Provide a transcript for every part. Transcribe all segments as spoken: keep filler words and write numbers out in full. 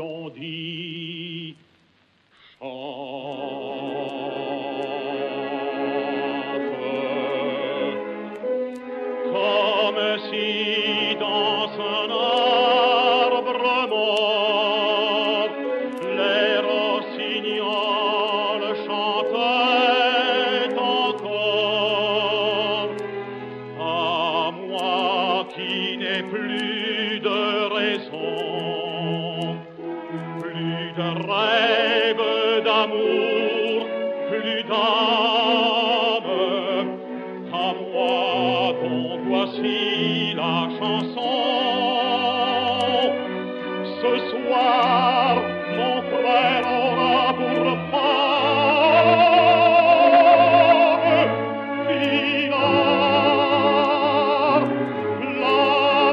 l'on dit chante. Comme si dans un arbre mort les rossignols chantaient encore. À moi qui n'ai plus de raison, plus de rêve d'amour, plus d'âme, à moi dont voici la chanson. Ce soir, mon frère aura pour femme Pilar, la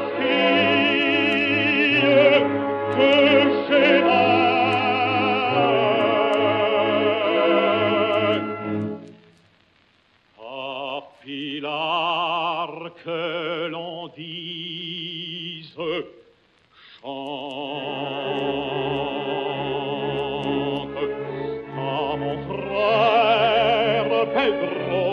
fille que j'aimais. Ah, Pilar, que l'on dise chante. Ah, mon frère Pedro,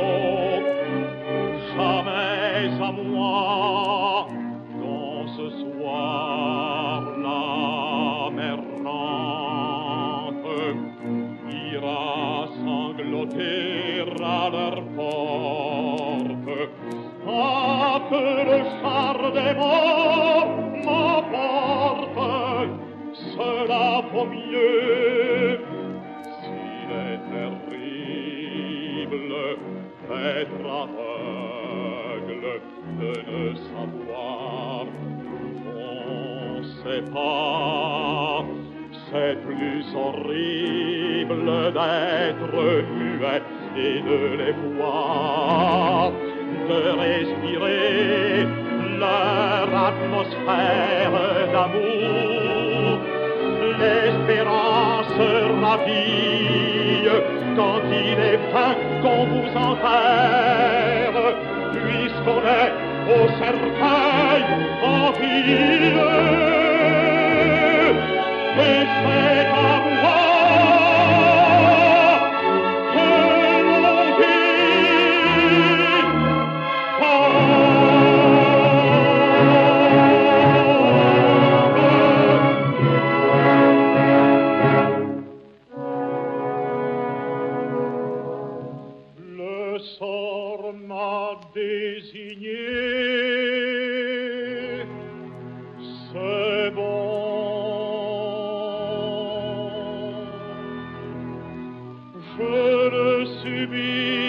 jamais à moi dans ce soir l'âme errante ira sangloter à leur porte. Ah, que le char des morts m'emporte, cela vaut mieux. S'il est terrible d'être aveugle, de ne savoir on sait pas, c'est plus horrible d'être muet et de les voir, de respirer leur atmosphère d'amour. L'espérance ravie quand il est vain qu'on vous enterre, puisqu'on est au cercueil en ville. Et c'est à moi que l'on dit le sort m'a désigné. C'est bon. Je le subis.